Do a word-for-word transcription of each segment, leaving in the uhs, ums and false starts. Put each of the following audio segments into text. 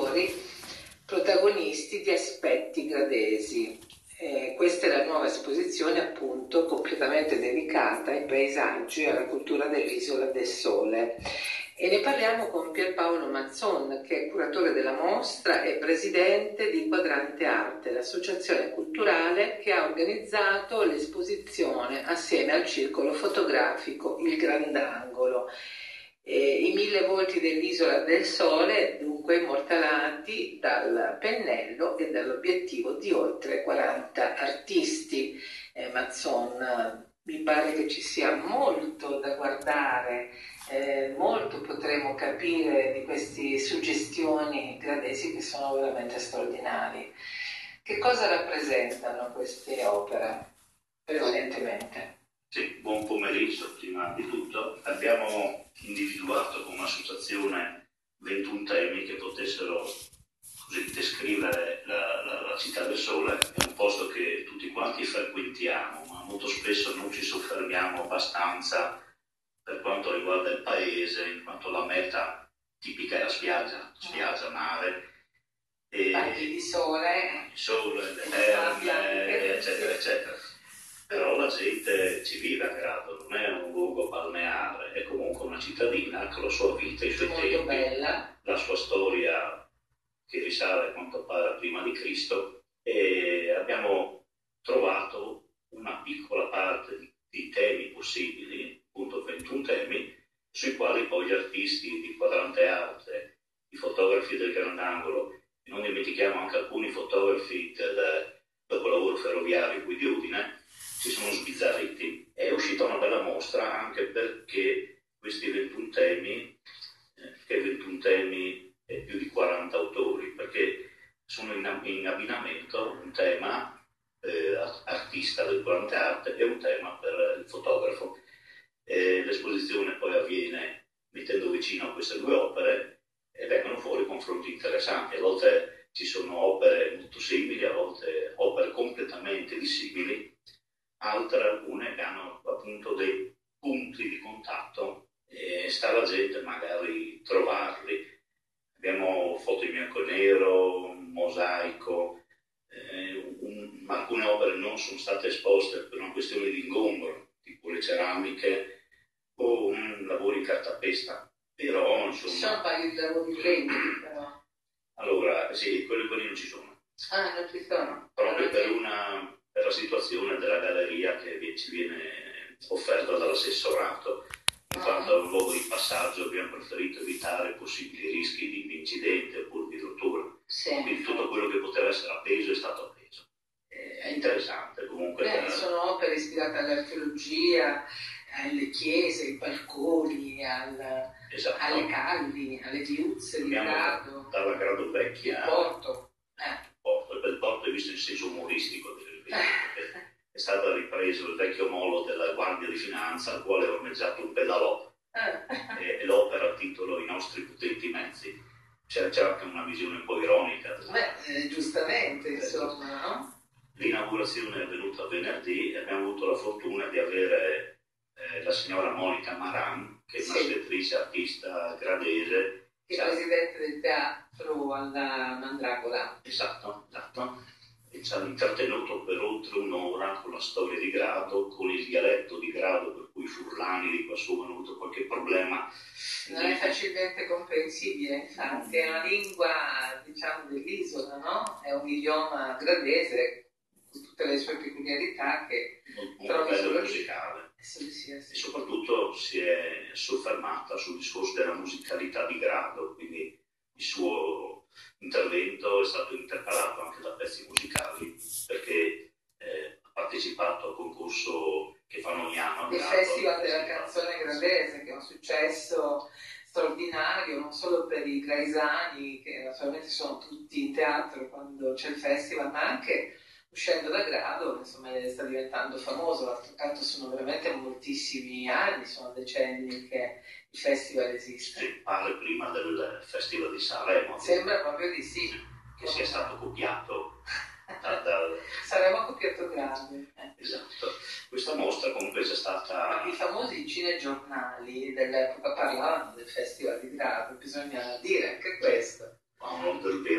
attori protagonisti di aspetti gradesi. Eh, questa è la nuova esposizione, appunto, completamente dedicata ai paesaggi e alla cultura dell'Isola del Sole. E ne parliamo con Pierpaolo Mazzon, che è curatore della mostra e presidente di Quadrante Arte, l'associazione culturale che ha organizzato l'esposizione assieme al circolo fotografico Il Grandangolo. Eh, I mille volti dell'Isola del Sole, dunque immortalati dal pennello e dall'obiettivo di oltre quaranta artisti. Eh, Mazzon, mi pare che ci sia molto da guardare, eh, molto potremo capire di queste suggestioni gradesi che sono veramente straordinarie. Che cosa rappresentano queste opere, prevalentemente? Sì, buon pomeriggio prima di tutto. Abbiamo individuato come associazione ventuno temi che potessero così descrivere la, la, la città del sole. È un posto che tutti quanti frequentiamo, ma molto spesso non ci soffermiamo abbastanza per quanto riguarda il paese, in quanto la meta tipica è la spiaggia, spiaggia, mare. E bagni di sole, sole, le terme, eccetera, eccetera. Però la gente ci vive a Grado, non è un luogo balneare, è comunque una cittadina con la sua vita, i suoi molto tempi, bella, la sua storia che risale a quanto pare prima di Cristo, e abbiamo trovato una piccola parte di, di temi possibili, appunto ventuno temi, sui quali poi gli artisti di Quadrante Arte, i fotografi del Grandangolo, e non dimentichiamo anche alcuni fotografi del dopolavoro ferroviario qui di Udine, si sono sbizzarriti. È uscita una bella mostra anche perché questi ventuno temi, eh, che ventuno temi e più di quaranta autori, perché sono in, in abbinamento un tema eh, artista del Quadrante Arte e un tema per il fotografo. E l'esposizione poi avviene mettendo vicino a queste due opere e vengono fuori confronti interessanti. A volte ci sono opere molto simili, a volte opere completamente dissimili, altre alcune che hanno appunto dei punti di contatto e sta la gente magari trovarli. Abbiamo foto in bianco e nero, un mosaico, eh, un, alcune opere non sono state esposte per una questione di ingombro, tipo le ceramiche o un lavoro in cartapesta, però insomma... Ci sono un paio di lavori in legno, però. Allora, sì, quelli, quelli non ci sono. Ah, non ci sono? Proprio per una... per la situazione della galleria che ci viene offerta dall'assessorato, in quanto è un luogo di passaggio abbiamo preferito evitare possibili rischi di incidente oppure di rottura. Sì. Quindi tutto quello che poteva essere appeso è stato appeso. È interessante comunque. Beh, per... sono opere ispirate all'archeologia, alle chiese, ai balconi, al... esatto. alle calli, alle viuzze di Grado, dalla Grado Vecchia, il porto. Eh. Porto, il bel porto è visto in senso umoristico, è stato ripreso il vecchio molo della Guardia di Finanza al quale è ormeggiato un pedalò e, e l'opera a titolo I nostri potenti mezzi. C'è, c'è anche una visione un po' ironica. Beh, eh, giustamente, insomma, no? L'inaugurazione è avvenuta venerdì e abbiamo avuto la fortuna di avere eh, la signora Monica Maran, che è una sì. scrittrice, artista gradese. Che è presidente del teatro alla Mandragola. Esatto, esatto. E ci ha intrattenuto per oltre un'ora con la storia di Grado, con il dialetto di Grado, per cui i furlani di quassù hanno avuto qualche problema. Non è facilmente comprensibile, infatti, è una lingua, diciamo, dell'isola, no? È un idioma gradese, con tutte le sue peculiarità che trovi solo musicale. Sì, sì. E soprattutto si è soffermata sul discorso della musicalità di Grado, quindi il suo intervento è stato intercalato anche da pezzi musicali, perché eh, ha partecipato al concorso che fanno ogni anno a il Grado, Festival della canzone gradese, che è un successo straordinario non solo per i graesani, che naturalmente sono tutti in teatro quando c'è il festival, ma anche uscendo da Grado, insomma, sta diventando famoso. D'altro canto sono veramente moltissimi anni, sono decenni che il festival esiste. Si parla prima del Festival di Sanremo. Sembra proprio di sì. Che sia stato copiato da, da... Saremo copiato grande. Eh. Esatto. Questa mostra comunque è stata... Ma i famosi cinegiornali dell'epoca parlavano del Festival di Grado, bisogna dire anche questo. Uno del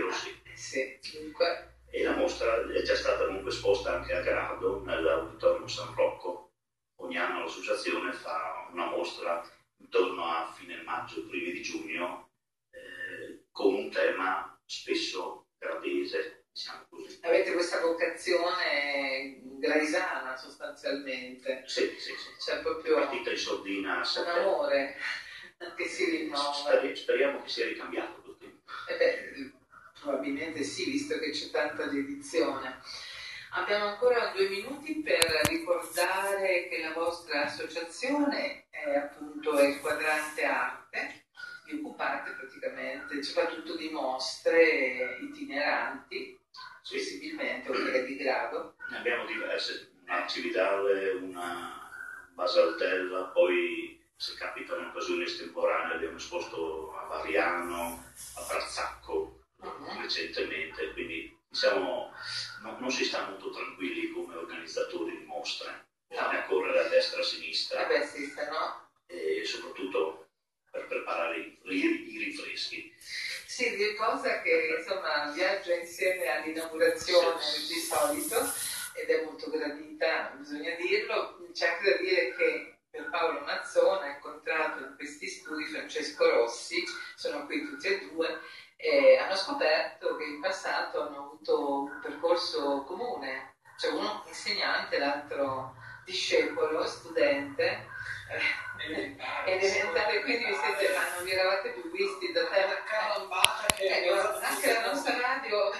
spesso gradese, diciamo così. Avete questa vocazione graisana sostanzialmente. Sì, sì, sì. C'è proprio partita in sordina un amore che si rinnova. Speri- speriamo che sia ricambiato col tempo. Eh beh, probabilmente sì, visto che c'è tanta dedizione. Abbiamo ancora due minuti per ricordare che la vostra associazione è appunto il Quadrante Arte. Vi occupate praticamente soprattutto di mostre itineranti, Sì. possibilmente, oltre di grado. Ne abbiamo diverse, una Cividale, una Basaltella, poi se capitano occasioni estemporanee abbiamo esposto a Variano, a Brazzacco uh-huh. recentemente, quindi diciamo no, non si sta molto tranquilli come organizzatori di mostre, bisogna no. correre a destra e a sinistra. Eh beh, sì, se no... E soprattutto per preparare i, i, i rinfreschi. Sì, di cosa che insomma viaggia insieme all'inaugurazione sì. di solito ed è molto gradita, bisogna dirlo. C'è anche da dire che per Paolo Mazzone ha incontrato in questi studi Francesco Rossi, sono qui tutti e due, e hanno scoperto che in passato hanno avuto un percorso comune, cioè uno insegnante, l'altro discepolo, studente, elementare, elementare, quindi vi, siete, non vi eravate più visti da terra carambata che eh, anche la nostra radio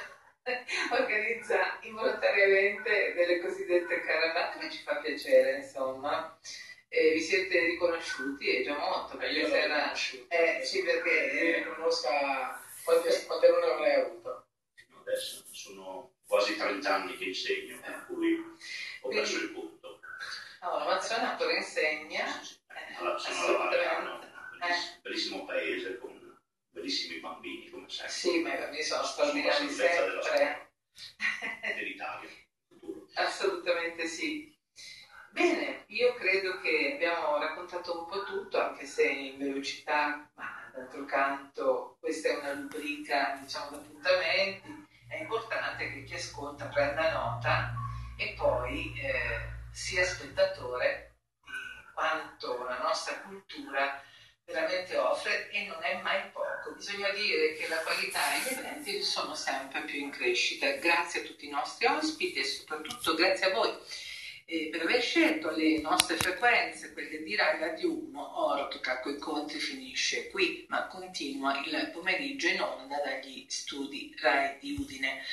organizza involontariamente delle cosiddette carambate, che ci fa piacere, insomma. E vi siete riconosciuti e già molto, perché io se era... eh, sì, perché eh, conosca quante, quante non avrei avuto. Adesso sono quasi trenta anni che insegno, per cui ho perso il punto. No, la Mazzone ancora insegna. Sì, sì. Allora, sono alla Variano, un bellissimo, bellissimo paese con bellissimi bambini, come sempre. Sì, ma mi sono straordinari sempre. Dell'Italia, futuro. Assolutamente sì. Bene, io credo che abbiamo raccontato un po' tutto, anche se in velocità, ma d'altro canto questa è una rubrica, diciamo, d'appuntamenti. È importante che chi ascolta prenda nota e poi eh, sia spettatore di quanto la nostra cultura veramente offre, e non è mai poco. Bisogna dire che la qualità e gli eventi sono sempre più in crescita. Grazie a tutti i nostri ospiti e soprattutto grazie a voi eh, per aver scelto le nostre frequenze, quelle di Rai Radio uno. Ortoca coi conti finisce qui, ma continua il pomeriggio in onda dagli studi Rai di Udine.